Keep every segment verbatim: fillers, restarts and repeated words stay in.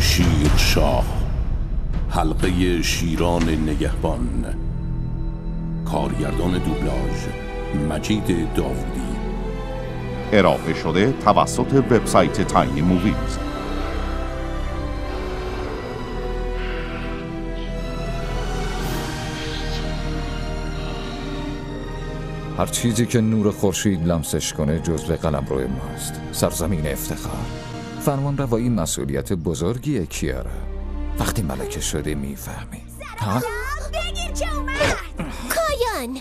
شیر شاه، حلقه شیران نگهبان. کارگردان دوبلاژ مجید داوودی. ارائه شده توسط وبسایت تاینی موویز. هر چیزی که نور خورشید لمسش کنه جزو قلمرو ماست. سرزمین افتخار. فرمان روایی مسئولیت بزرگیه کیارا. وقتی ملکه شده میفهمی. ها؟ بگیر که اومد. کایان.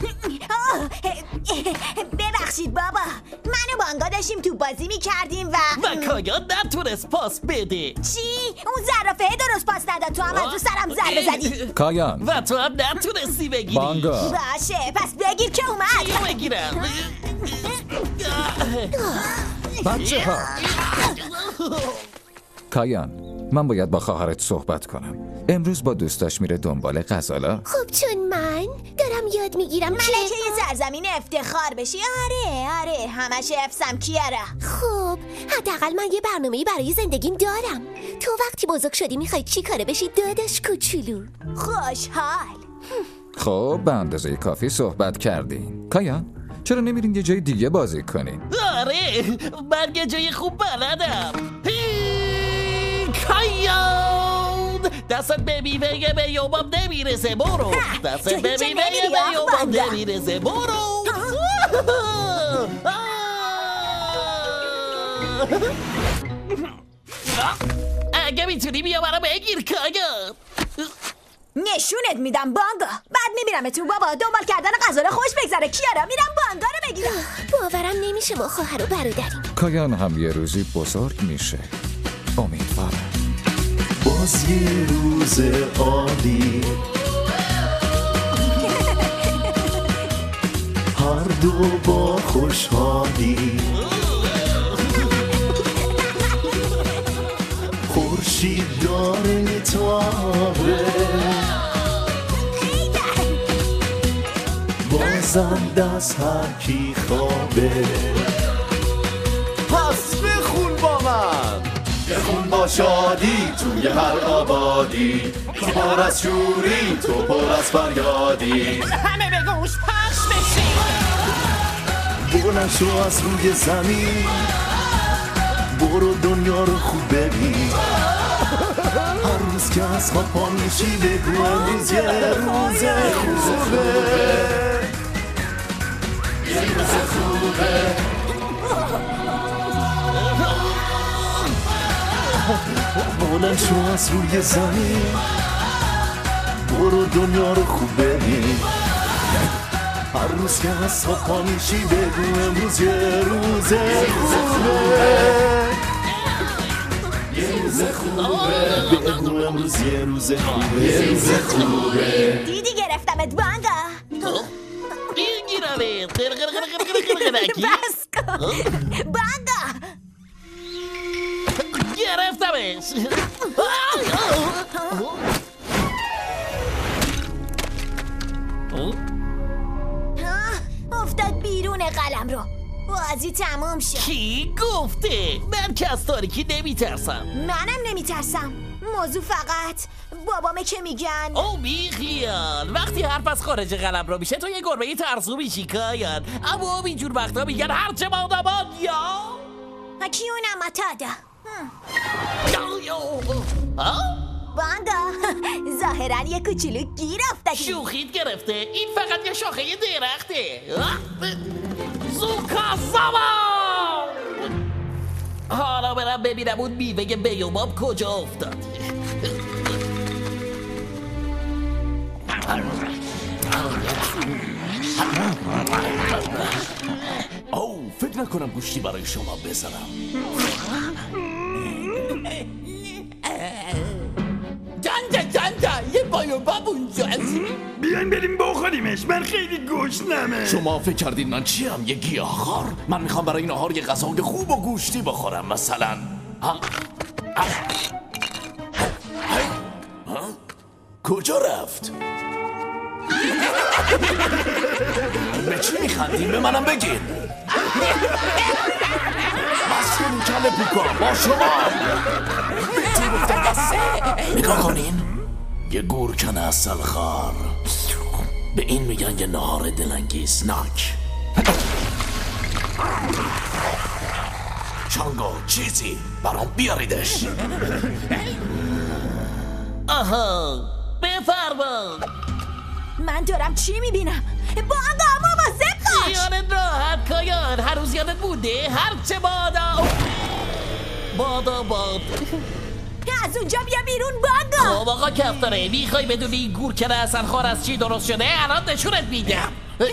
ببخشید بابا، من و بانگا داشتیم تو بازی میکردیم و و کایان نتونست پاس بده. چی؟ اون زرافه درست پاس نداد، تو هم از رو سرم ضربه زدی. کایان و تو هم نتونستی بگیری. بانگا باشه پس بگیر که اومد. چیو بگیرم؟ بچه ها. کایان، من باید با خواهرت صحبت کنم. امروز با دوستاش میره دنبال غزالا. خب چون من دارم یاد میگیرم ملکه یه سرزمین افتخار بشی. آره آره همش حفظم کیاره. خب حداقل من یه برنامه‌ای برای زندگیم دارم. تو وقتی بزرگ شدی میخوای چی کاره بشی داداش کوچولو؟ خوشحال. خب به اندازه کافی صحبت کردین. کایان، چرا نمیرین یه جای دیگه بازی کنین؟ آره من یه جای خوب بلدم. کایان دستت به میوه به یوباب نمیرسه برو. دستت به میوه به یوباب نمیرسه برو. اگه میتونی بیا برا بگیر کایان. نشونت میدم بانگا. بعد میبیرم تو بابا. دنبال کردن غزاله خوش بگذره کیارا. میرم بانگا رو بگیرم. باورم نمیشه ما خواهر و برادریم. کایان هم یه روزی بزرگ میشه. امیدوارم. باز یه روز عالی هر دو با خوشحالی خورشید داره تابه بازم دست هر کی خوابه. پس بخون با من. بخون با شادی توی هر آبادی، تو پر از شوری تو پر از فریادی. همه به گوش پخش بشی. بلند شو از روی زمین، برو دنیا رو خوب ببین. هر روز که از خواب پا میشی بگو امروز یه روز خوبه. یه روز خوبه. بلند شو از روی زمین، برو دنیا رو خوب ببین. هر روز که از خواب پا میشی بگو امروز یه روز خوبه. یه روز خوبه. بگو امروز یه روز خوبه. یه روز خوبه. دیدی گرفتمت بانگا. میگیرمت. بس کن بانگا. گرفتمش. افتاد بیرون قلم رو. بازی تموم شد. کی گفته؟ من که از تاریکی نمیترسم. منم نمیترسم. موضوع فقط بابامه که میگن. او بیخیال، وقتی حرف از خارج قلم رو میشه تو یه گربه ترسو میشی کایان. اما اینجور وقتا میگن هرچه باد باد یا کی اونم اتادا. بانگا ظاهرا یه کوچولو گیر افتادی. شوخیت گرفته. این فقط یه شاخه درخته. زوکاساما. حالا برم ببینم اون میوه بیوباب کجا افتاد. او فکر نکنم گوشتی برای شما بذارم. جانجا جانجا یه بایوباب اونجاست. بیاین بریم بخوریمش. من خیلی گشنمه. شما فکر کردین من چیم؟ یه گیاهخوار؟ من میخوام برای این نهار یه غذای خوب و گوشتی بخورم. مثلا ها؟ ها؟ کجا رفت؟ به چی میخندین؟ به منم بگین. بس کنین کله پیکا با شما. بهتون گفتم بسه. نگاه کنین، یه گورکن اصل خار. به این میگن یه نهار دلانگیزناک. چانگو چیزی برام بیاریدش. آها بفرما. من دارم چی میبینم؟ بانگا مواظب باش. یادت راحت کایان، هر روز یادت بوده هرچه بادا بادا باد. از اونجا بیا بیرون بانگا. خب آقا کفتاره، میخوای بدونی این گورکن اصل خار از چی درست شده؟ الان نشونت میدم.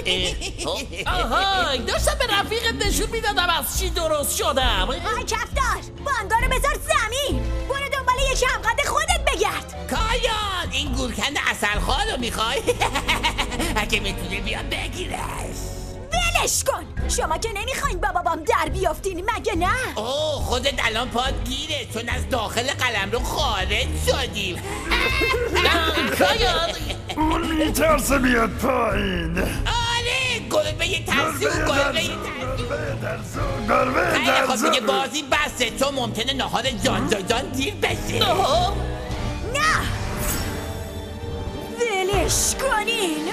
آهای داشتم به رفیقت نشون میدادم از چی درست شدم. آی کفتار، بانگا رو بذار زمین. برو دنبال یکی همقدر خودت بگرد. کایان این گورکن اصل خار رو میخوای؟ اگه میتونی بیا بگیرش. ولش کن، شما که نمیخواین بابا بام در بیافتین مگه نه؟ اوه خودت الان پاد گیره، چون از داخل قلم رو خارج شدیم. کایان اون میترسه بیاد پایین. آره گربه ترسو، گربه ترسو، گربه خیلی خب ترسو. دیگه بازی بسته، چون ممکنه نهار جان جان جان دیر بشه. نه ولش کنین.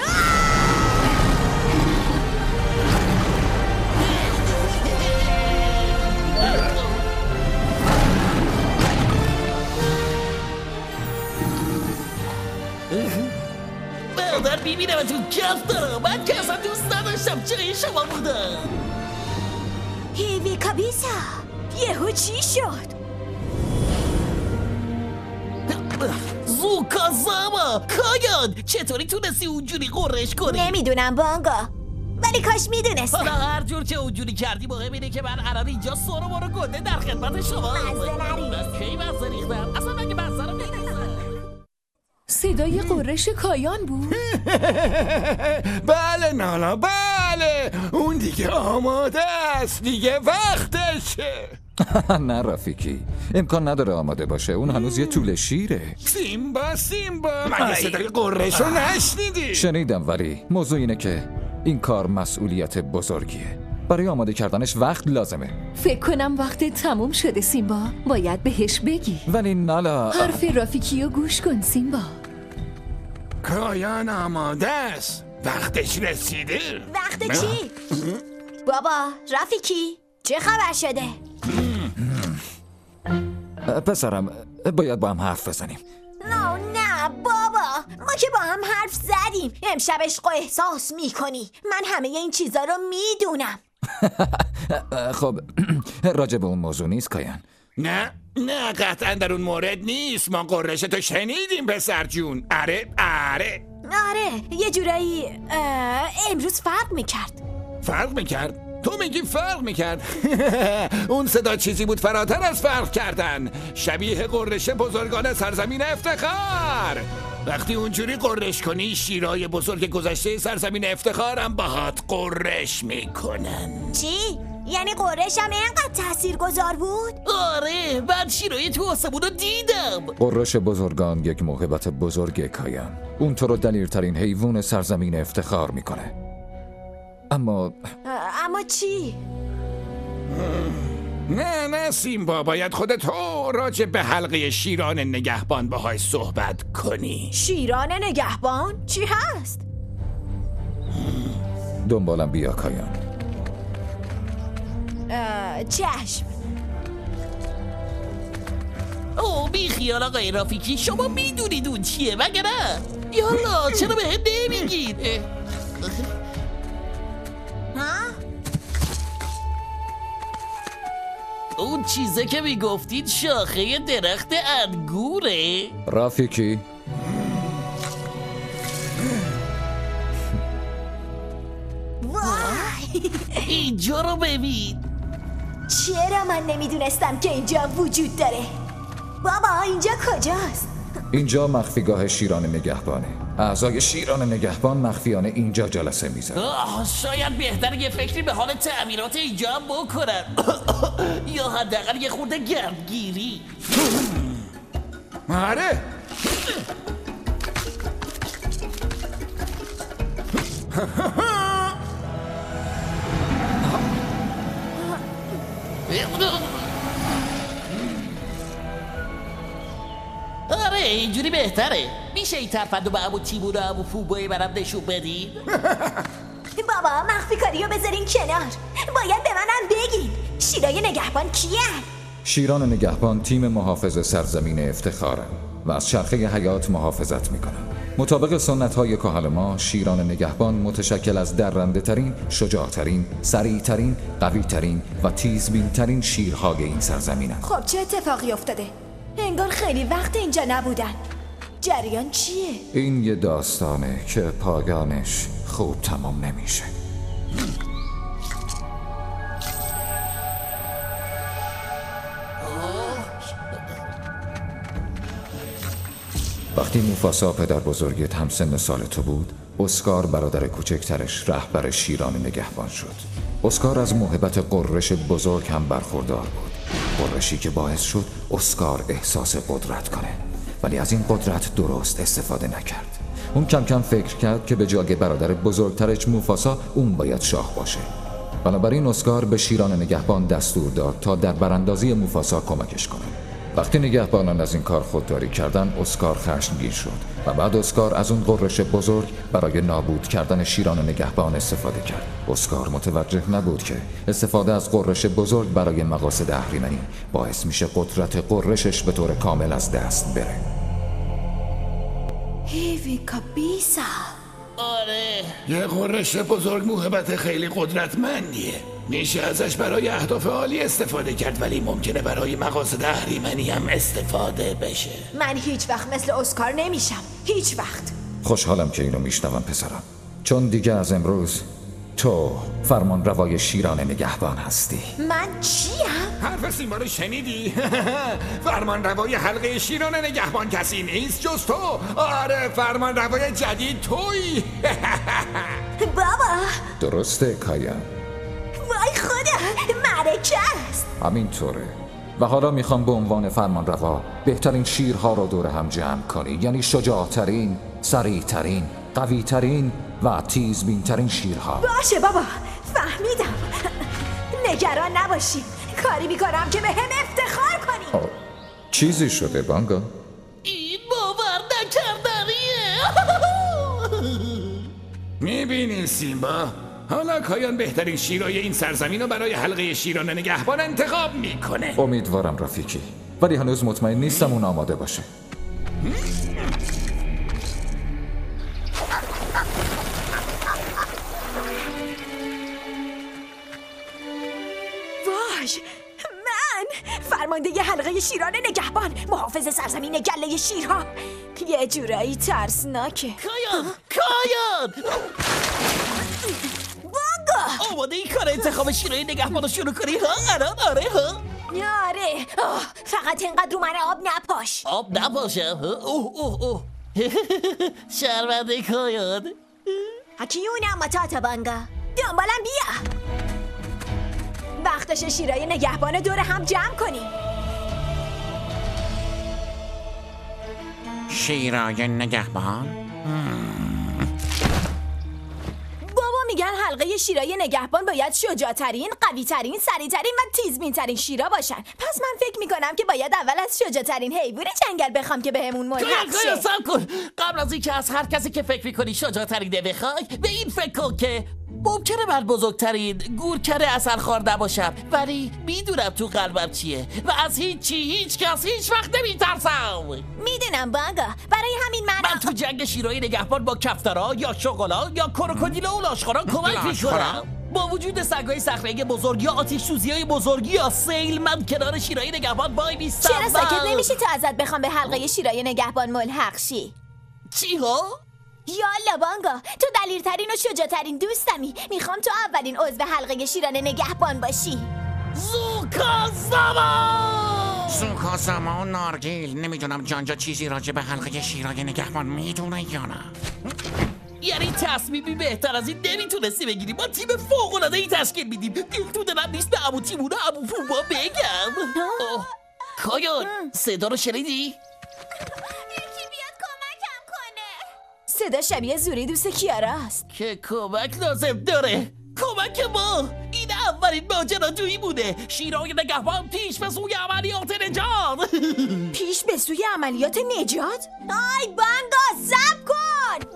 برادر بیبینم تو کف دارم، من که اصلا دوست نداشتم جای شما بودم. هیوی کابیسا یهو چی شد؟ زوکازاما کایان چطوری تونستی اونجوری قررش کنی؟ نمیدونم بانگا، ولی کاش میدونستم. حالا هر جور که اونجوری کردی مهم اینه که من الان اینجا سر و برو گنده در خدمت شما. مزه نریز. بس کی مزه ریختم؟ اصلا مگه مزه رو میریزم؟ صدای قررش کایان بود. بله نانا بله، اون دیگه آماده است، دیگه وقتشه. نه رفیقی، امکان نداره آماده باشه، اون هنوز یه طول شیره. سیمبا سیمبا مگه صدای قررش رو نشنیدی؟ شنیدم، ولی موضوع اینه که این کار مسئولیت بزرگیه، برای آماده کردنش وقت لازمه. فکر کنم وقت تموم شده سیمبا، باید بهش بگی. ولی نالا حرف رافیکی رو گوش کن سیمبا. کایان آماده است، وقتش رسیده. وقت چی؟ بابا رفیکی چه خبر شده؟ پسرم باید با هم حرف بزنیم. نه نه بابا، ما که با هم حرف زدیم. امشب عشق و احساس میکنی، من همه این چیزا رو میدونم. خب راجع به اون موضوع نیست کایان. نه نه قطعا در اون مورد نیست، ما قررش تو شنیدیم پسر جون. اره اره آره یه جورایی امروز فرق میکرد. فرق میکرد؟ تو میگی فرق میکرد؟ اون صدا چیزی بود فراتر از فرق کردن، شبیه قررش بزرگان سرزمین افتخار. وقتی اونجوری قررش کنی، شیرای بزرگ گذشته سرزمین افتخارم باهات قررش میکنن. چی؟ یعنی قررش هم اینقدر تأثیر گذار بود؟ آره من شیرای تو آسمون رو دیدم. قررش بزرگان یک موهبت بزرگ کایان، اون تو رو دلیرترین حیوان سرزمین افتخار میکنه. اما اما چی؟ نه نه سیمبا، باید خودت تو راجع به حلقه شیران نگهبان باهاش صحبت کنی. شیران نگهبان؟ چی هست؟ دنبالم بیا کایان. چشم. اوه بی خیال آقای رافیکی، شما میدونید اون چیه مگه نه؟ یالا چرا به هم نمیگید؟ ها؟ اون چیزه که میگفتید شاخه درخت انگوره؟ رافیکی وای اینجا رو ببین. چرا من نمیدونستم که اینجا وجود داره؟ بابا اینجا کجاست؟ اینجا مخفیگاه شیران نگهبانه. اعضای شیران نگهبان مخفیانه اینجا جلسه میزن. شاید بهتره یه فکری به حال تعمیرات اینجا هم بکنن. یا حداقل یه خورده گردگیری. آره اینجوری بهتره. میشه این ترفندو به ابو تیمور و ابو فوبای برم نشون بدین؟ بابا مخفی کاریو بذارین کنار. باید به منم بگین شیرای نگهبان کیه؟ شیران نگهبان تیم محافظ سرزمین افتخارن و از چرخه حیات محافظت میکنن. مطابق سنت های کهن ما، شیران نگهبان متشکل از درنده ترین، شجاع ترین، سریع ترین، قوی ترین و تیزبین ترین شیرهای این سرزمینن. خب چه اتفاقی افتاده؟ انگار خیلی وقت اینجا نبودن. جریان چیه؟ این یه داستانه که پایانش خوب تمام نمیشه. وقتی موفاسا پدر بزرگت هم سن سال تو بود، اسکار برادر کوچکترش رهبر شیران نگهبان شد. اسکار از موهبت قررش بزرگ هم برخوردار بود، قررشی که باعث شد اسکار احساس قدرت کنه، ولی از این قدرت درست استفاده نکرد. اون کم کم فکر کرد که به جای برادر بزرگترش موفاسا اون باید شاه باشه. بنابراین اسکار به شیران نگهبان دستور داد تا در براندازی موفاسا کمکش کنه. وقتی نگهبانان از این کار خودداری کردن، اسکار خشمگین شد و بعد اسکار از اون قررش بزرگ برای نابود کردن شیران نگهبان استفاده کرد. اسکار متوجه نبود که استفاده از قررش بزرگ برای مقاصد اهریمنی باعث میشه قدرت قررشش به طور کامل از دست بره. هیوی کابیسا. آره، یه قررش بزرگ موهبت خیلی قدرتمندیه. میشه ازش برای اهداف عالی استفاده کرد، ولی ممکنه برای مقاصد اهریمنی هم استفاده بشه. من هیچ وقت مثل اسکار نمیشم، هیچ وقت. خوشحالم که اینو میشنوم پسرم، چون دیگه از امروز تو فرمان روای شیران نگهبان هستی. من چیم؟ حرف سیمبا رو شنیدی؟ فرمان روای حلقه شیران نگهبان کسی نیست جز تو. آره، فرمان روای جدید تویی. بابا درسته کایا؟ وای خدا، معرکه است. همینطوره. و حالا میخوام به عنوان فرمان روا بهترین شیرها رو دور هم جمع کنی، یعنی شجاعترین، سریعترین، قوی ترین و تیزبین ترین شیرها. باشه بابا، فهمیدم. نگران نباشی، کاری میکنم که به هم افتخار کنی. آه. چیزی شده بانگا؟ این باور نکردنیه. میبینی سیمبا، حالا کایان بهترین شیرای این سرزمین رو برای حلقه شیران نگهبان انتخاب میکنه. امیدوارم رفیقی، ولی هنوز مطمئن نیستم اون آماده باشه. واش، من فرمانده ی حلقه شیران نگهبان، محافظ سرزمین گله شیرها. یه جورایی ترسناکه. کایان، کایان بانگا، آماده این کار انتخاب شیرای نگهبان رو شروع کنی ها؟ الان آره ها؟ آره. فقط اینقدر رو من آب نپاش. آب نپاشم؟ اوه اوه اوه. شرمنده کایان. حکیونم متاتا بانگا، دنبالم بیا. وقتش شیرای نگهبان دور هم جمع کنیم. شیرای نگهبان؟ بابا میگن حلقه شیرای نگهبان باید شجاعترین، قوی ترین، سریع ترین و تیزبین ترین شیرا باشن. پس من فکر میکنم که باید اول از شجاع ترین حیوان جنگل بخوام که بهمون ملحق شه. کایان سب کن. قبل از اینکه از هر کسی که فکر میکنی شجاع ترینه بخوای، به این فکر کن که ممکنه من بزرگترین گورکر اثرخوار نباشم، ولی میدونم تو قلبم چیه و از هیچی هیچ کس هیچ وقت نمیترسم. میدونم بانگا، برای همین من من تو جنگ شیرای نگهبان با کفترا یا شغلا یا کروکودیل و لاشخوران کمک میکنم. با وجود سگای صخره‌ای بزرگ یا آتش سوزی‌های بزرگ یا سیل، من کنار شیرای نگهبان وای میستم. چرا ساکت نمیشی تا ازت بخوام به حلقه شیرای نگهبان ملحق شی؟ چی ها؟ یالا بانگا، تو دلیرترین و شجاعترین دوستمی. میخوام تو اولین عضو حلقه شیران نگهبان باشی. زوکازاما زوکازاما و نارگیل. نمیدونم جانجا چیزی راجع به حلقه شیرای نگهبان میدونه یا نه. یعنی تصمیمی بهتر از این نمیتونستی بگیری. ما تیم فوق‌العاده‌ای تشکیل میدیم. دل تو دلم نیست به عمو تیمون و عمو فوبا بگم. کایان، صدا رو شنیدی؟ صدا شبیه زوری دوست کیارا است که کمک لازم داره. کمک ما. این اولین آخرین ماجراجویی بوده. شیرای نگهبان پیش به سوی عملیات نجات. پیش به سوی عملیات نجات؟ آی بانگا صبر کن.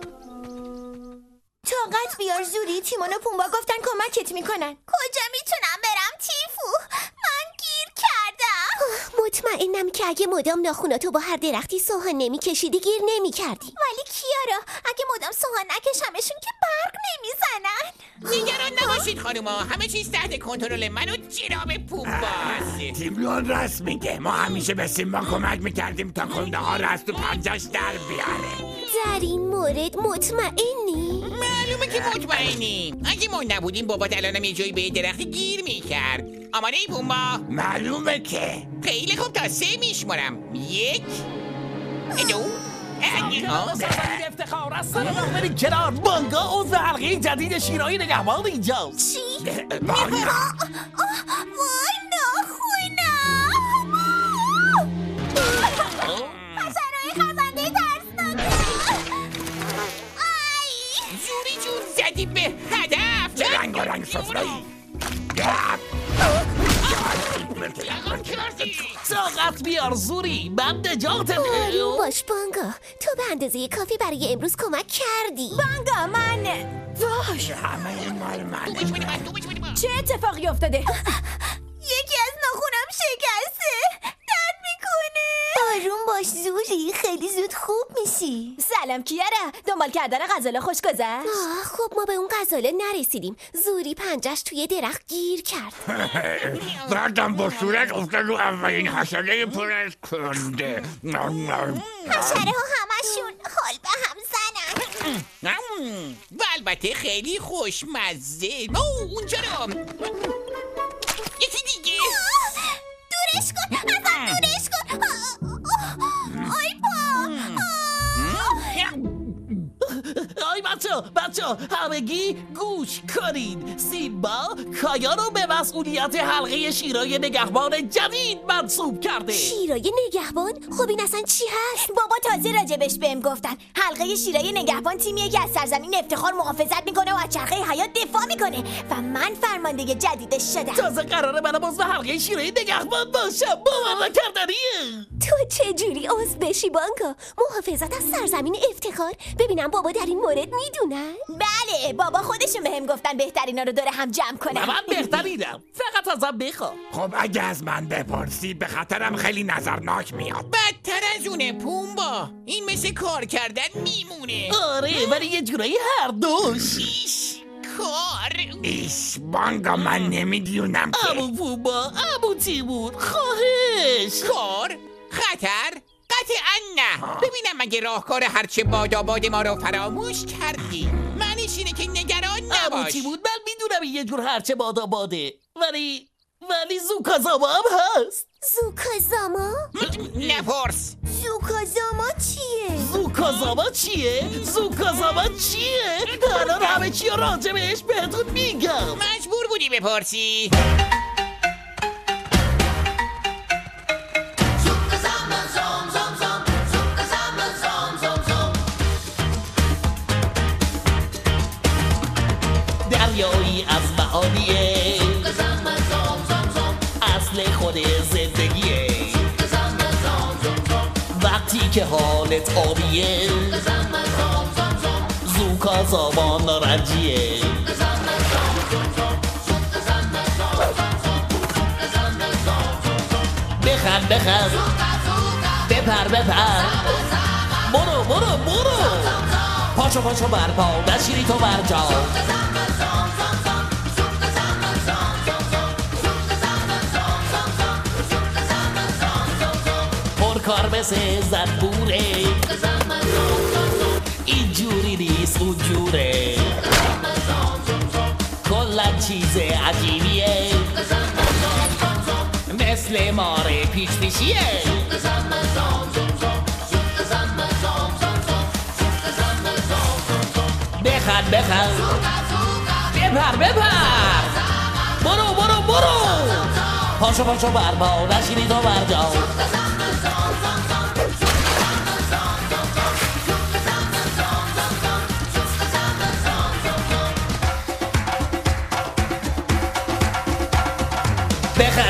طاقت بیار زوری. تیمون و پومبا گفتن کمکت میکنن. کجا میتونم برم تیفو؟ من گیر کردم. مطمئنم که اگه مدام ناخوناتو با هر درختی سوهان نمیکشیدی گیر نمیکردی. ولی کیارا اگه مدام سوهان نکشمشون که برق نمیزنن. نگران نباشید خانوما، همه چیز تحت کنترل من و جناب پومباست. تیمون راست میگه، ما همیشه به سیمبا کمک میکردیم تا کنده ها رو از تو پنجاش در بیاره. در این مورد مطمئنی؟ معلومه که مطمئنیم. اگه ما نبودیم بابا الانم یه جایی به درختی گیر میکرد. آماده ای پومبا؟ معلومه که. خیلی خوب، تا سه میشمارم. یک دو سرزمین افتخار از سر راه بری کنار. بانگا عضو حلقه جدید شیرای نگهبان اینجاست. چی؟ بانگا وای ناخونم. حشرهای خزنده ترسناکه. جوری جور زدی به هدف. چه رنگ و رنگ سفره‌ای. طاقت بیار زوری، من نجاتت. آروم باش بانگا، تو به اندازه کافی برای امروز کمک کردی. بانگا من باش همه مال من. چه اتفاقی افتاده؟ یکی از ناخونم شکسته، درد میکنه. آروم باش زوری، خیلی زود خوب میشی. سلام کیارا، دنبال کردن غزاله خوش گذشت؟ خب ما به اون غزاله نرسیدیم. زوری پنجش توی درخت گیر کرد. بعدم با صورت افتاد رو اولین حشره پر از کنده. حشره ها همشون حال به هم زنن. و البته خیلی خوشمزه. او اونجا رو یکی دیگه. دورش کن، ازم دورش کن. آی پا. آی بچه بچه همگی گوش کنید. سیمبا کایا رو به مسئولیت حلقه شیرای نگهبان جدید منصوب کرده. شیرای نگهبان؟ خب این اصلا چی هست؟ بابا تازه راجبش بهم گفتن. حلقه شیرای نگهبان تیمیه که از سرزمین افتخار محافظت میکنه و از چرخه حیات دفاع میکنه و من فرمانده جدیدش شدم. تازه قراره منم عضو حلقه شیرای نگهبان باشم. باور نکردنیه. تو چه جوری عضو بشی بانگا؟ محافظت از سرزمین افتخار؟ ببینم بابا در این مورد میدونن؟ بله بابا خودشون بهم گفتن بهترینا رو دور هم جمع کنم. من بهترینم، فقط ازم بخوا. خب اگه از من بپرسی به خاطرم خیلی نظرناک میاد. بدتر از اونه پومبا، این مثل کار کردن میمونه. آره ولی یه جورایی هر دوش. ایش کار ایش بانگا من نمیدونم که. امو پومبا، امو تیمور، خواهش. کار؟ خطر؟ قطعا نه. ببینم مگه راهکار هرچه باداباد ما رو فراموش کردی. معنیش اینه که نگران نباش. امو تیمور من میدونم این یه جور هرچه باداباده، ولی ولی زوکازاما هم هست. زوکازاما؟ نپرس. زوکازاما چیه؟ زوکازاما چیه؟ زوکازاما چیه؟ الان همه چی رو راجع بهش بهتون میگم. مجبور بودی بپرسی. دریایی از معانیه، اصل خود زندگیه. وقتی که حالت آبیه، زوکازاما نارنجیه. بخند بخند، بپر بپر، برو برو برو، پاشو پاشو برپا، نشیری تو برجا. کار مثل زنبوره، اینجوری نیست اونجوره، کلن چیز عجیبیه، مثل ماره پیش پیشیه. بخند بخند، بپر بپر، برو برو برو، پاشو پاشو برپا، نشینی تو برجا.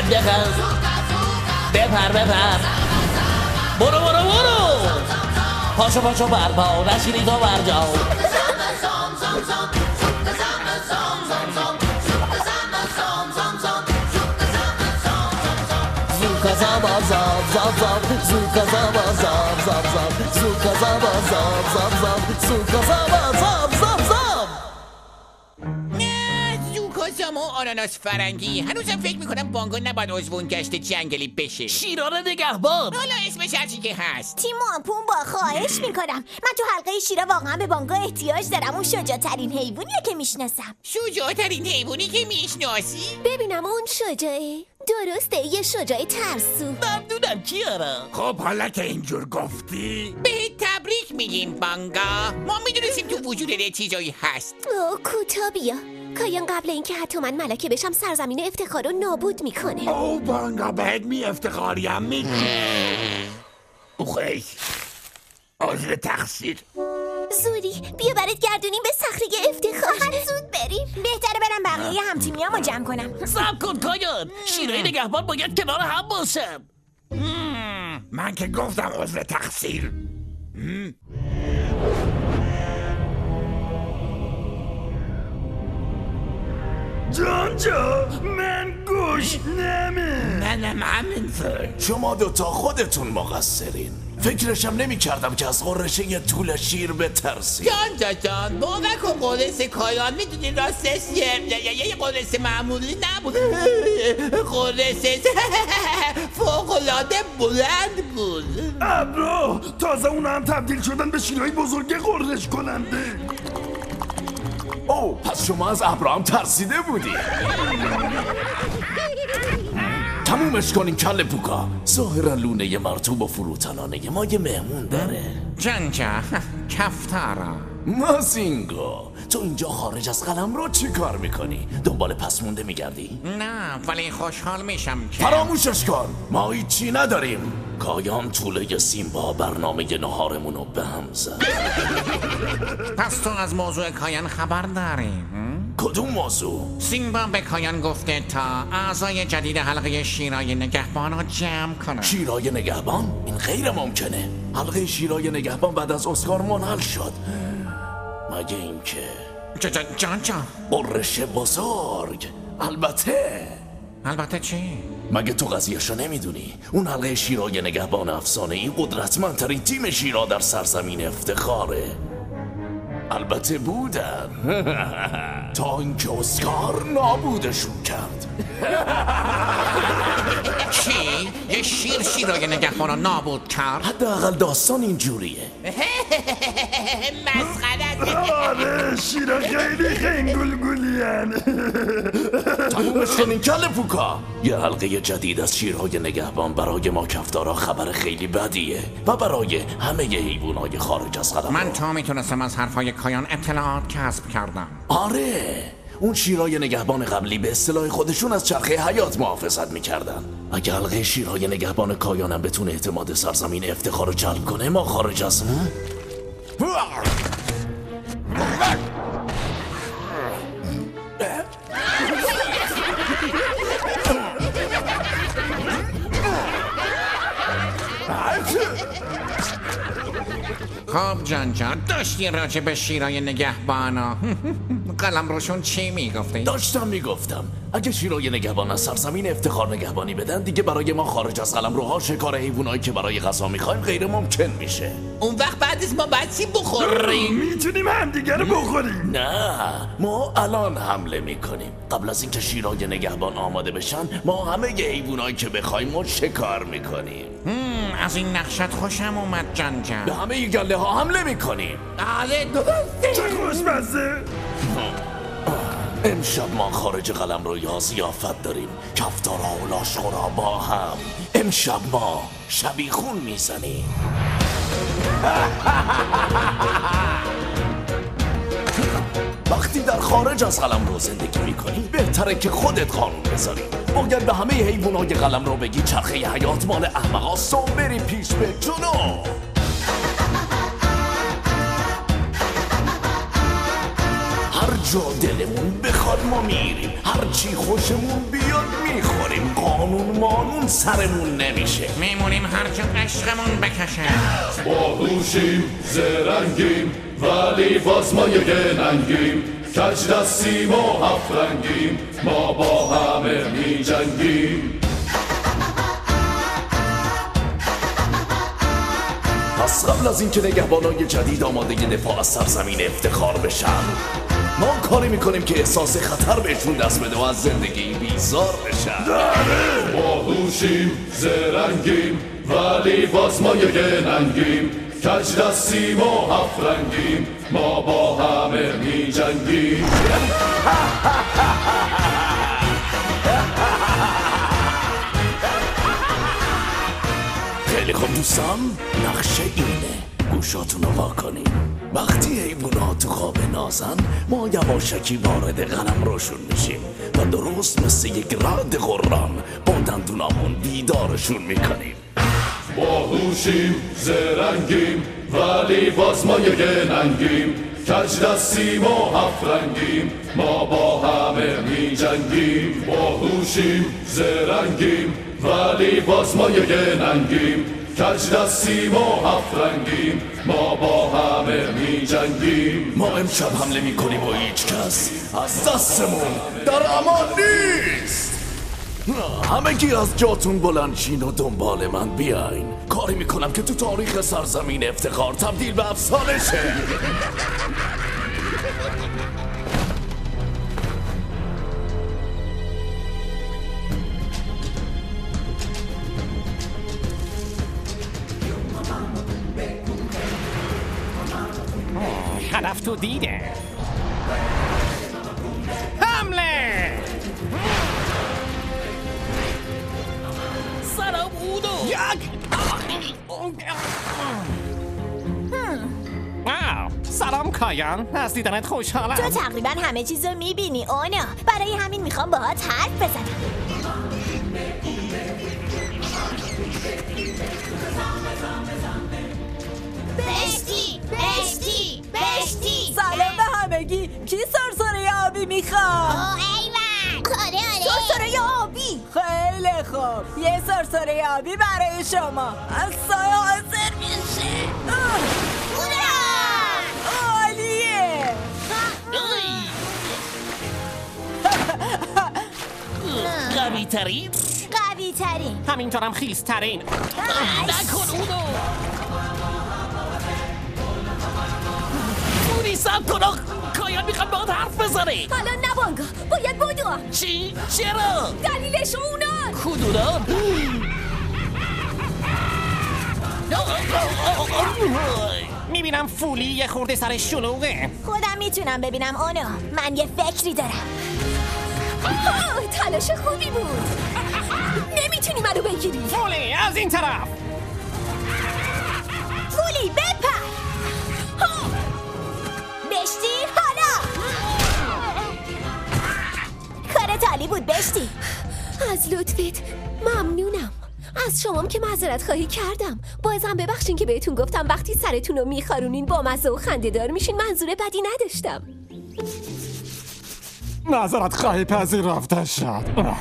افتخار بپر بپر برو برو برو پاشو پاشو بر پا نشینی تو بر جا زوکا زابا زاب زاب زاب زوکا زابا زاب زاب زاب زوکا زابا زاب زاب زاب زوکا زابا زاب زاب زاب نه زوکا زاما آناناس فرنگی هنوزم فکر میکنم بانگو نباید عضوون گشت جنگلی بشه. شیران نگهبان حالا اسمش هرچی که هست. تیمون پومبا خواهش میکنم من تو حلقه شیرا واقعا به بانگو احتیاج دارم. اون شجاع‌ترین حیوانیه که میشناسم. شجاع‌ترین حیوانی که میشناسی؟ ببینم اون شجاعه درسته یه شجاع ترسو. ممنونم کیارا. خب حالا که اینجور گفتی به تبریک میگیم بانگا. ما میدونستیم تو وجود چیزایی هست. اوه کوتا بیا. کایان قبل اینکه حتی من ملکه بشم سرزمین افتخار رو نابود میکنه. او بانگا بهت می افتخاریم میگه اوخی عذر تقصیر. زودی بیا برات گردونیم به صخره افتخار. زود بریم. بهتره برم بقیه همتیمیامو جمع کنم. صبر کن کایان شیرای نگهبان باید کنار هم باشم. من که گفتم عذر تقصیر. جان جا من گشنمه. منم همینطور. شما دوتا خودتون مقصرین. فکرشم نمی کردم که از قررشه یه طول شیر بترسی. جان جا جان باور کن قررس کایان میدونی راستش یه یه قررس معمولی نبود. قررس فوق‌العاده بلند بود. ابرا تازه اونا هم تبدیل شدن به شیرهای بزرگ قررش کننده. او پس شما از ابراهام ترسیده بودی. تمومش کنین کل پوکا. ظاهرا لونه مرطوب و فروتنانه ما یه مهمون داره. جنجا کفتارا ماسینگو تو اینجا خارج از قلم رو چی کار میکنی؟ دنبال پس مونده میگردی؟ نه ولی خوشحال میشم که فراموشش کن. ما هیچی نداریم. کایان طوله سیمبا برنامه نهارمون رو به هم زد. پس تو از موضوع کایان خبر داری؟ کدوم موضوع؟ سیمبا به کایان گفته تا اعضای جدید حلقه شیرای نگهبان رو جمع کنه. شیرای نگهبان؟ این غیر ممکنه. حلقه شیرای نگهبان بعد از اسکار منحل شد. مگه اینکه جان جان جان قررش بزرگ. البته البته چی؟ مگه تو قضیهشو نمیدونی؟ اون حلقه شیرای نگهبان افسانه‌ای قدرتمندترین تیم شیرا در سرزمین افتخاره. البته بودن تا اینکه اسکار نابودشون کرد. چی؟ یه شیر شیرای نگهبان رو نابود کرد؟ حداقل داستان اینجوریه. مسخره. آره شیرا خیلی خیلی گلگولین. تمومش کنین کل پوکا. یه حلقه جدید از شیرهای نگهبان برای ما کفتارا خبر خیلی بدیه و برای همه حیوانای خارج از قلم. من تا میتونستم از حرفای کایان اطلاعات کسب کردم. آره اون شیرای نگهبان قبلی به اصطلاح خودشون از چرخه حیات محافظت میکردن. اگه حلقه شیرهای نگهبان کایانم بتونه اعتماد سرزمین افتخار رو جلب کنه ما خارج از خب جان جان داشتی راجع به شیرای نگهبانا قلم روشون چی میگفتی؟ داشتم میگفتم اگه شیرای نگهبان از سرزمین افتخار نگهبانی بدن دیگه برای ما خارج از قلم روها شکار حیوانایی که برای غذا میخوایم غیر ممکن میشه. اون وقت بعد از ما باید چی بخوریم؟ میتونیم همدیگه رو بخوریم. نه ما الان حمله میکنیم. قبل از اینکه شیرای نگهبان آماده بشن ما همه حیوانایی که بخوایم و شکار میکنیم. از این نقشت خوشم اومد جان جان. به همه ی گله ها حمله میکنیم. آره درسته. چه خوشمزه. امشب ما خارج قلم رو یا ضیافت داریم. کفتارا و لاشخورا با هم. امشب ما شبیخون میزنیم. وقتی در خارج از قلم رو زندگی میکنی بهتره که خودت قانون بذاری. باید به همه حیوانای قلم رو بگی چرخه حیات مال احمقاست و بری پیش به جلو. هر جا دلمون بخواد ما میریم. هر چی خوشمون بیاد میریم. میخوریم، قانون مانون سرمون نمیشه. میمونیم هرچه عشقمون بکشه. باهوشیم زرنگیم ولی باز ما یه ننگیم، کج دستیم و هفت رنگیم، ما با همه می جنگیم. پس قبل از اینکه نگهبانای جدید آماده دفاع از سرزمین افتخار بشن، ما کاری میکنیم که احساس خطر بهشون دست بده و از زندگی بیزار بشن. باهوشیم زرنگیم ولی باز ما یه ننگیم، کج دستیم و هفت رنگیم، ما با همه می جنگیم. خیلی خوب دوستان، نقشه اینه، گوشاتون رو واکنین. وقتی حیوونا تو خواب نازن، ما یواشکی وارد قلم روشون میشیم و درست مثل یک رعد قرآن با دندونامون بیدارشون میکنیم. باهوشیم زرنگیم ولی باز ما یه ننگیم، کج دستیم و هفت رنگیم، ما با همه می جنگیم. باهوشیم زرنگیم ولی باز ما یه ننگیم، کج دستیم و هفت رنگیم، ما با همه می جنگیم. ما امشب حمله میکنیم و هیچ کس از دستمون در امان نیست. همگی از جاتون بلند شین و دنبال من بیاین. کاری میکنم که تو تاریخ سرزمین افتخار تبدیل به افسانه شه. هدف تو دیده. حمله! سلام اونو. یک! واو، سلام کایان، از دیدنت خوشحالم. تو تقریبا همه چیز رو میبینی اونا، برای همین میخوام باهات حرف بزنم. بشتی بشتی بشتی. سلام به همگی. کی سرسره آبی میخواد؟ آه ایوان. آره آره سرسره آبی. خیلی خوب، یه سرسره آبی برای شما. از سایه حاضر میشه. عالیه. قوی ترین قوی ترین همینطورم خیز ترین. نکن اونو. اونی سب کن. کایان میخواد باید حرف بزنه. حالا نبانگا، باید بدو. چی؟ چرا؟ دلیلش اونا. کدونا؟ میبینم فولی یه خورده سر شلوغه. خودم میتونم ببینم اونا. من یه فکری دارم. آه، تلاش خوبی بود. نمیتونی منو بگیری. فولی از این طرف. فولی بپر. بشتی حالا. کارت عالی بود بشتی. از لطفت ممنونم. از شمام که معذرت خواهی کردم. بازم ببخشین که بهتون گفتم وقتی سرتون رو میخارونین با مزه و خنده دار میشین. منظور بدی نداشتم. معذرت خواهی پذیرفته شد.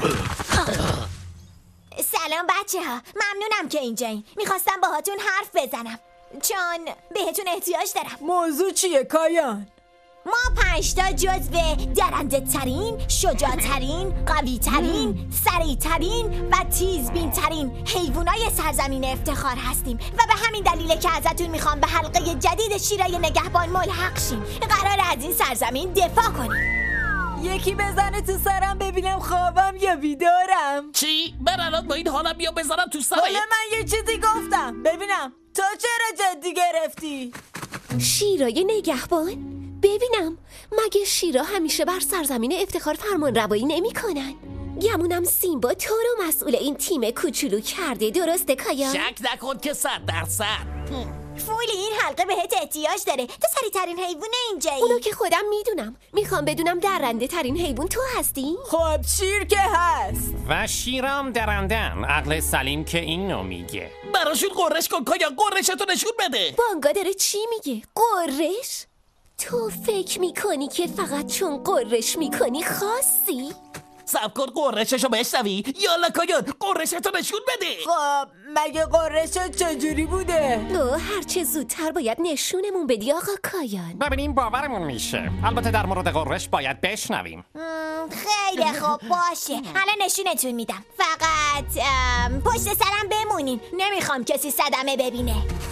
سلام بچه ها، ممنونم که اینجایین. میخواستم باهاتون حرف بزنم چون بهتون احتیاج دارم. موضوع چیه کایان؟ ما پنجتا جزو درنده ترین، شجاع ترین، قوی ترین، سریع ترین و تیزبین ترین حیوانای سرزمین افتخار هستیم و به همین دلیله که ازتون میخوام به حلقه جدید شیرای نگهبان ملحق شیم. قرار از این سرزمین دفاع کنیم. یکی بزنه تو سرم ببینم خوابم یا بیدارم. چی؟ من الان با این حالم بیا بزنم تو سرم؟ حالا من یه چیزی گفتم ببینم تو چرا جدی گرفتی؟ شیرای نگهبان؟ ببینم مگه شیرا همیشه بر سرزمین افتخار فرمان روایی نمی کنن؟ گمونم سیمبا تو رو مسئول این تیم کوچولو کرده، درسته کایان؟ شک نکن که صد درصد. فولی این حلقه بهت احتیاج داره. تو سریع ترین حیوان اینجایی. اونو که خودم میدونم. میخوام بدونم درنده ترین حیوان تو هستی؟ خب شیر که هست و شیرام درندن. عقل سلیم که اینو میگه. براشون قررش کن کایان، قررشتو نشون بده. بانگا داره چی میگه؟ قررش؟ تو فکر میکنی که فقط چون قررش میکنی خاصی؟ صبر کن قررششو بشنوی. یالا کایان قررشتو نشون بده. خب مگه قررشت چجوری بوده؟ او هرچه زودتر باید نشونمون بدی آقا کایان. ببینیم باورمون میشه. البته در مورد قررش باید بشنویم. خیلی خوب باشه، الان نشونتون میدم. فقط پشت سرم بمونین، نمیخوام کسی صدمه ببینه.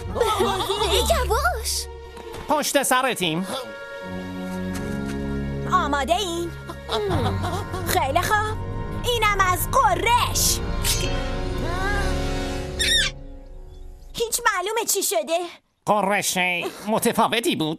یواش. پشت سرتیم. آماده این؟ خیلی خوب، اینم از قررش. هیچ معلومه چی شده؟ قررش متفاوتی بود.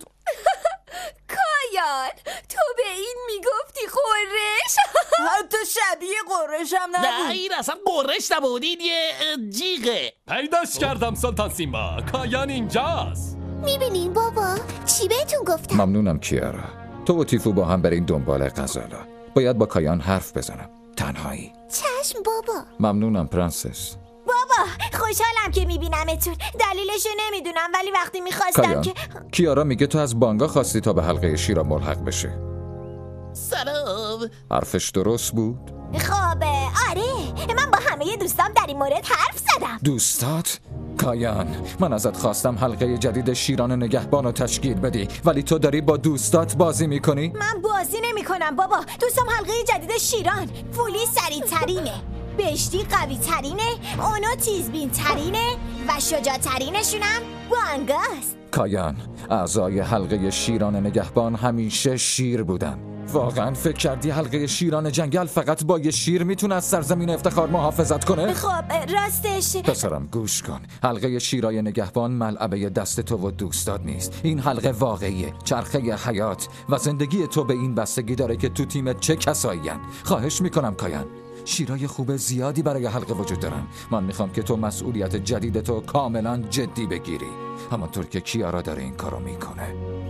کایان تو به این میگفتی قررش؟ حتی شبیه قررش هم نبود. نه این اصلا قررش نبود، این یه جیغه. پیداش کردم سلطان سیمبا، کایان اینجاست. میبینین بابا چی بهتون گفتم؟ ممنونم کیارا. تو و تیفو با هم برین دنبال غزالا. باید با کایان حرف بزنم. تنهایی. چشم بابا. ممنونم پرنسس. بابا خوشحالم که میبینمتون. دلیلشو نمیدونم ولی وقتی میخواستم کایان. که کیارا میگه تو از بانگا خواستی تا به حلقه شیرا ملحق بشه. سلام. حرفش درست بود؟ خب آره، من با همه دوستام در این مورد حرف زدم. دوستات؟ کایان من ازت خواستم حلقه جدید شیران نگهبان رو تشکیل بدی ولی تو داری با دوستات بازی میکنی؟ من بازی نمی کنم بابا. دوستم حلقه جدید شیران. فولی سریع ترینه، بشتی قوی ترینه، اونو تیزبین ترینه و شجاع ترینشونم بانگاست. کایان اعضای حلقه شیران نگهبان همیشه شیر بودن. واقعا فکر کردی حلقه شیران جنگل فقط با یه شیر میتونه از سرزمین افتخار محافظت کنه؟ خب راستش پسرم گوش کن، حلقه شیرای نگهبان ملعبه دست تو و دوستات نیست. این حلقه واقعیه، چرخه حیات و زندگی تو به این بستگی داره که تو تیمت چه کسایین. خواهش میکنم کایان، شیرای خوب زیادی برای حلقه وجود دارن. من میخوام که تو مسئولیت جدید تو کاملا جدی بگیری، همانطور که کیارا داره این کارو میکنه.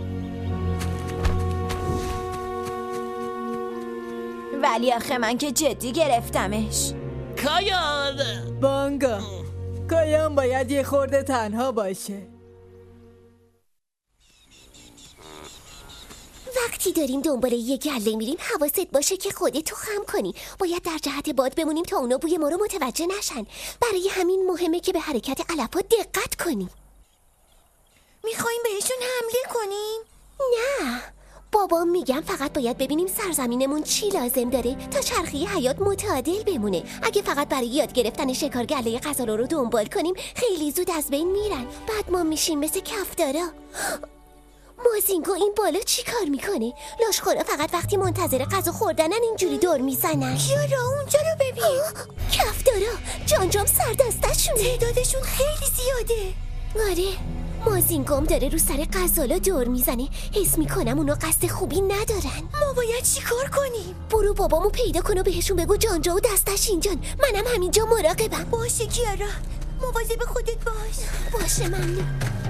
ولی آخه من که جدی گرفتمش. کایان بانگا کایان باید یه خورده تنها باشه. وقتی داریم دنبال یه گله میریم حواست باشه که خودتو خم کنی. باید در جهت باد بمونیم تا اونا بوی ما رو متوجه نشن. برای همین مهمه که به حرکت علفا دقت کنیم. میخوایم بهشون حمله کنیم؟ نه بابا میگم فقط باید ببینیم سرزمینمون چی لازم داره تا چرخه حیات متعادل بمونه. اگه فقط برای یاد گرفتن شکار گله غزالا رو دنبال کنیم خیلی زود از بین میرن. بعد ما میشیم مثل کفدارا. مازینگو این بالا چی کار میکنه؟ لاشخورا فقط وقتی منتظر غذا خوردنن اینجوری دور میزنن. کیارا اونجا رو ببین. کفدارا جان جام سردستشونه، تعدادشون خیلی زیاده. آره مازینگوم داره رو سر غزالا دور میزنه. حس میکنم اونا قصد خوبی ندارن. ما باید چی کار کنیم؟ برو بابامو پیدا کن و بهشون بگو جانجا و دستش اینجان. منم همینجا مراقبم. باشه کیارا، مواظب خودت باش. باشه ممنون.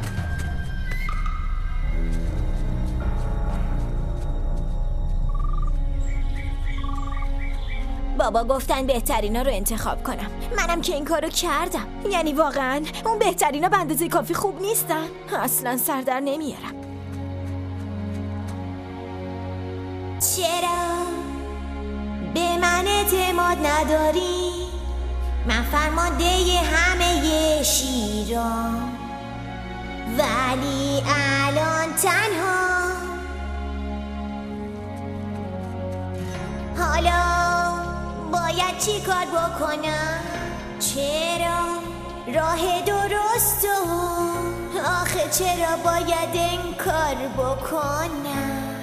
بابا گفتن بهترینا رو انتخاب کنم. منم که این کارو کردم. یعنی واقعا اون بهترینا به اندازه کافی خوب نیستن. اصلا سر در نمیارم. چرا به من اعتماد نداری؟ من فرمانده همه شیران ولی الان تنها. حالا باید چی کار بکنم؟ چرا راه درست آخه چرا باید این کار بکنم؟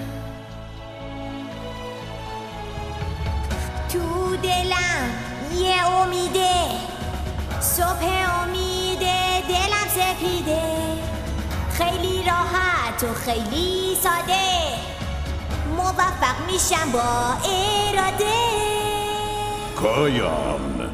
تو دلم یه امیده، صبح امیده، دلم سپیده، خیلی راحت و خیلی ساده موفق میشم با اراده. کایان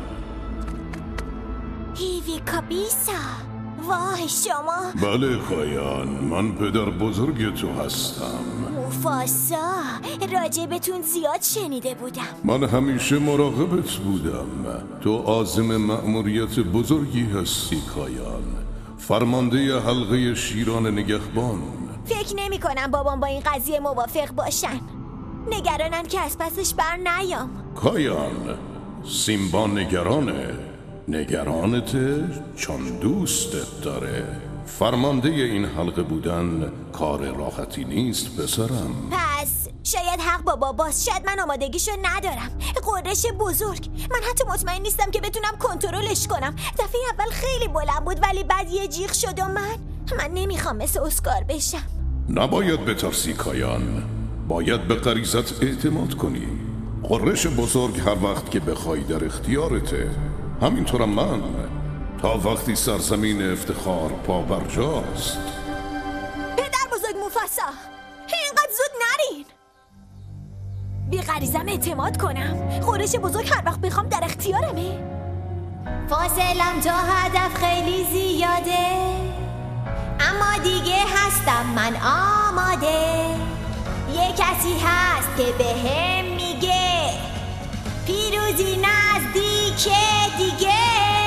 هیوی کابیسا. وای شما. بله کایان، من پدر بزرگ تو هستم. موفاسا راجبتون زیاد شنیده بودم. من همیشه مراقبت بودم. تو عازم مأموریت بزرگی هستی کایان، فرمانده حلقه شیران نگهبان. فکر نمی کنم بابام با این قضیه موافق باشن. نگرانن که از پسش بر نیام. کایان، سیمبا نگرانه. نگرانته چون دوستت داره. فرمانده این حلقه بودن کار راحتی نیست پسرم. پس شاید حق با باباست. شاید من آمادگیشو ندارم. قررش بزرگ، من حتی مطمئن نیستم که بتونم کنترلش کنم. دفعه اول خیلی بلند بود ولی بعد یه جیغ شد و من من نمیخوام مثل اسکار بشم. نباید بترسی کایان، باید به غریزت اعتماد کنی. قررش بزرگ هر وقت که بخوای در اختیارته. همینطورم من، تا وقتی سرزمین افتخار پا برجاست. پدر بزرگ موفاسا، اینقدر زود نرین. بی غریزم اعتماد کنم. قررش بزرگ هر وقت بخوام در اختیارمه. فاصلم تا هدف خیلی زیاده، اما دیگه هستم من آماده. یه کسی هست که به هم میگه پیروزی نزدیکه دیگه.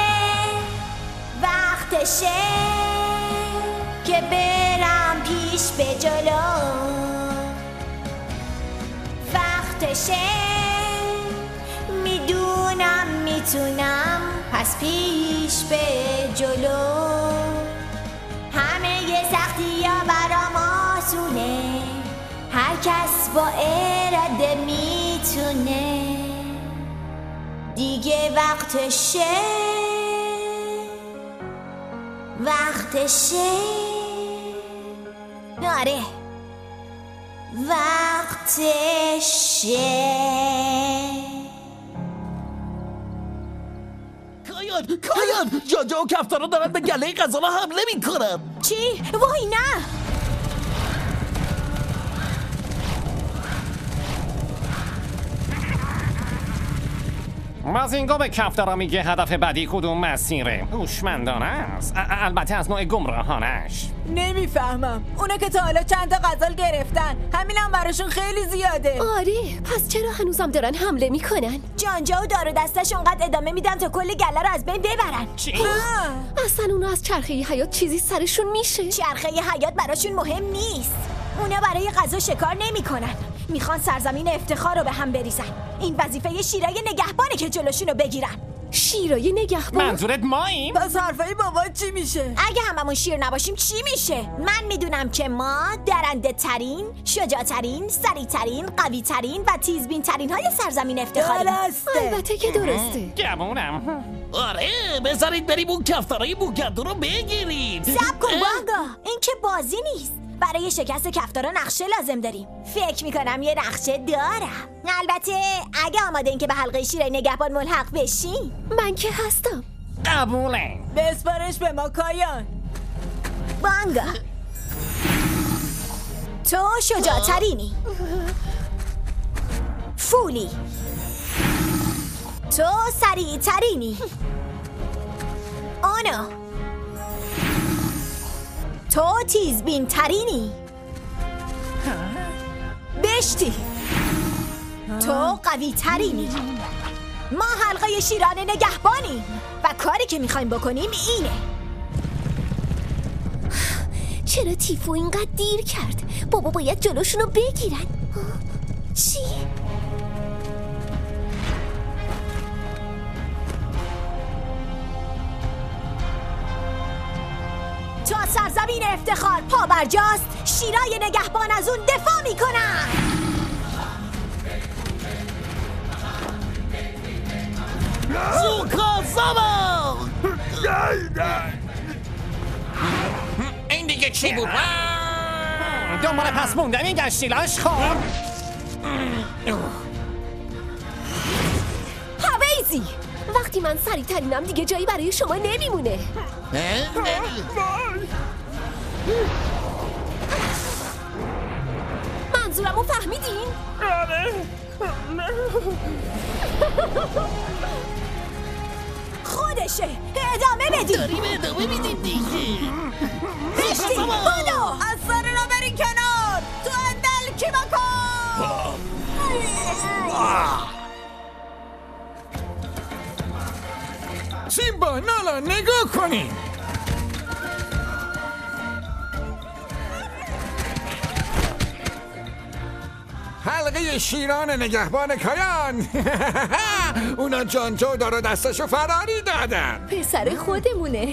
وقتشه که برم پیش به جلو. وقتشه میدونم میتونم پس پیش به جلو. همه ی سختی ها برام آسونه، هر کس با اراده میتونه. دیگه وقتشه، وقتشه. آره وقتشه. کایان کایان جاجا و کفتارا دارن به گله غزالا حمله میکنن. چی؟ وای نه. مازینگو به کفتارا میگه هدف بعدی کدوم مسیره. هوشمندانه است، البته از نوع گمراهانش. نمیفهمم. اونا که تا حالا چند تا غزال گرفتن، همینم براشون خیلی زیاده. آره، پس چرا هنوزم دارن حمله میکنن؟ جانجا و دار و دستش اونقدر ادامه میدن تا کل گله رو از بین ببرن. چی؟ اصلا اونا از چرخه حیات چیزی سرشون میشه؟ چرخه حیات براشون مهم نیست. اونا برای غذا شکار نمیکنن، میخوان سرزمین افتخار رو به هم بریزن. این وظیفه شیرای نگهبانه که جلوشون رو بگیرن. شیرای نگهبان؟ منظورت ماییم؟ پس حرفای بابا چی میشه؟ اگه هممون شیر نباشیم چی میشه؟ من میدونم که ما درنده ترین، شجاع ترین، سریع ترین، قوی ترین و تیزبین ترین های سرزمین افتخاریم. درسته. البته که درسته. گمونم. آره بذارید بریم اون کفتارای موگندو رو بگیرید. صبر کن بانگا، این که بازی نیست. برای شکست کفتارا نقشه لازم داریم. فکر میکنم یه نقشه دارم. البته اگه آماده این که به حلقه شیرای نگهبان ملحق بشین. من که هستم. قبوله. بسپارش به ما کایان. بانگا، تو شجاع ترینی. فولی، تو سریع ترینی. آنا، تو تیزبین ترینی. بشتی، تو قوی ترینی. ما حلقه شیران نگهبانی و کاری که میخوایم بکنیم اینه. چرا تیفو اینقدر دیر کرد؟ بابا باید جلوشونو بگیرن. چی؟ تا سرزمین افتخار پا برجاست، شیرای نگهبان از اون دفاع میکنن. زوکا زاما این دیگه چی بود؟ دنبال پس موندن این گشتیلاش خب. هویزی، وقتی من سریع ترینم دیگه جایی برای شما نمیمونه. منظورمو فهمیدین؟ خودشه، ادامه بدیم. داریم ادامه میدیم دیگه. بشتی، بودو از سر را برین کنار. تو اندل کی بکن. سیمبا، نالا نگاه کنین. حلقه شیران نگهبان کایان. اونا جانجا دارو دستشو فراری دادن. پسر خودمونه.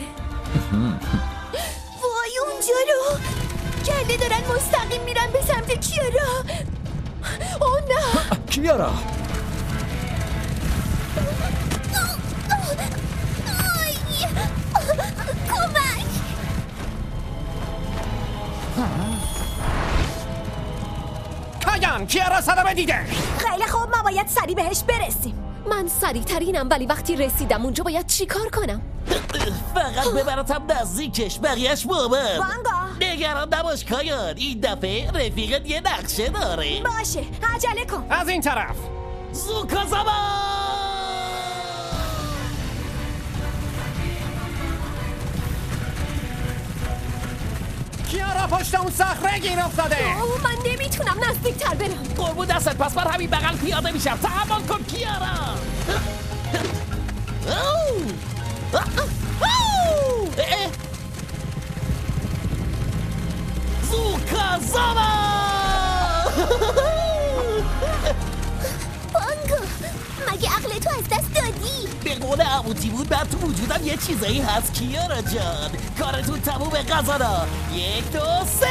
وای اونجا رو کله دارن مستقیم میرن به سمت کیارا. اوه نه کیارا کمک. کایان کیارا صدمه دیده. خیلی خوب ما باید سریع بهش برسیم. من سریع ترینم ولی وقتی رسیدم اونجا باید چی کار کنم؟ فقط ببرتم نزدیکش بقیهش بابا. بانگا نگران نباش کایان، این دفعه رفیقت یه نقشه داره. باشه عجله کن. از این طرف زوکازاما. کیارا پشت اون صخره گیر افتاده. اوه من نمیتونم نزدیک تر برم. قربون دستت، پس من همین بغل پیاده میشم. تحمل کن کیارا. زوکازاما. بانگو مگه عقل تو از دست دادی؟ به قول عموتی بود من تو وجودم یه چیزایی هست کیارا جان. کارتون تموم قزانا. یک دو سه.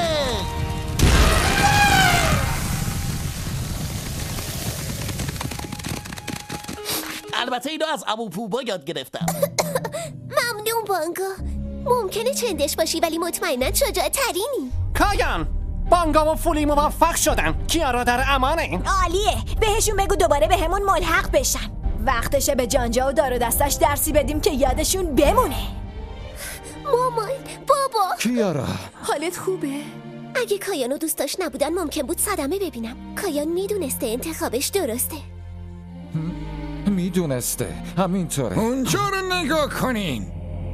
البته اینو از عمو پوبا یاد گرفتم. ممنون بانگو. ممکنه چندش باشی ولی مطمئنا شجاع ترینی. کایان بانگا و فولی موفق شدن. کیارا در امانه. عالیه. بهشون بگو دوباره به همون ملحق بشن. وقتشه به جانجا و دار و دستش درسی بدیم که یادشون بمونه. مامان بابا کیارا حالت خوبه؟ اگه کایانو دوست داشت نبودن ممکن بود صدمه ببینم. کایان میدونسته انتخابش درسته. میدونسته همینطوره. اونجا رو نگاه کنین.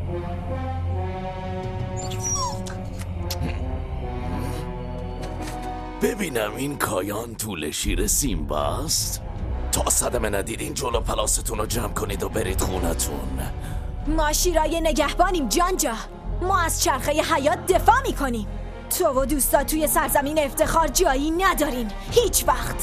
ببینم این کایان طول شیر سیمباست. تا صدمه ندیدین جلو پلاستون رو جمع کنید و برید خونتون. ما شیرای نگهبانیم جانجا. ما از چرخه حیات دفاع میکنیم. تو و دوستا توی سرزمین افتخار جایی ندارین هیچ وقت.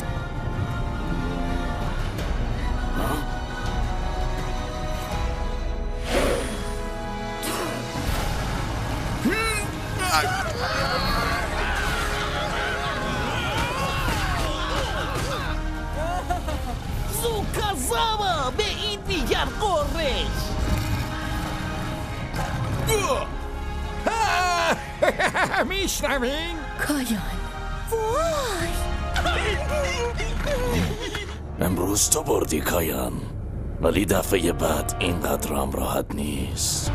زوکازاما به این میگن قرش. میشنوین؟ کایان وای امروز تو بردی کایان، ولی دفعه بعد اینقدر هم راحت نیست.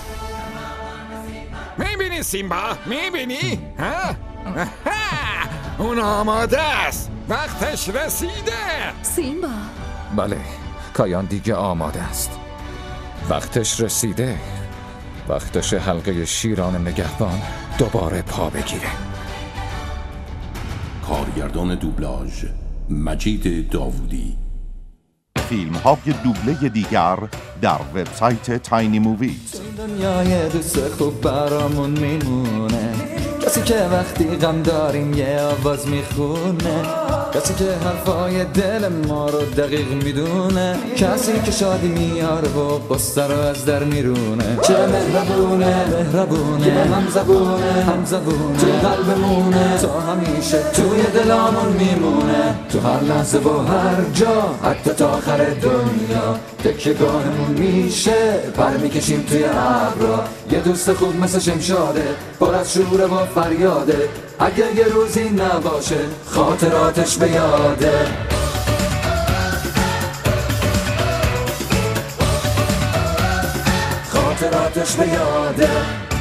میبینی سیمبا؟ میبینی؟ ها؟ اون آماده است. وقتش رسیده. سیمبا بله کایان دیگه آماده است. وقتش رسیده. وقتش حلقه شیران نگهبان دوباره پا بگیره. کارگردان دوبلاژ مجید داوودی. فیلم های دوبله دیگر در وبسایت تاینی موویز. دنیای دوست خوب برامون میمونه، کسی که وقتی غم داریم یه آواز میخونه، کسی که حرفای دل ما رو دقیق میدونه، کسی که شادی میاره و قصه رو از در میرونه. چه مهربونه مهربونه، هم زبونه هم زبونه، تو قلبمونه، تو همیشه توی دلامون میمونه، تو هر لحظه و هر جا، حتی تا آخر دنیا تکیه‌گاهمون میشه. پر میکشیم توی ابرا، یه دوست خوب مثل شمشاده، پر از شوره و فریاده. اگه یه روزی نباشه خاطراتش به یاده. خاطراتش به یاده.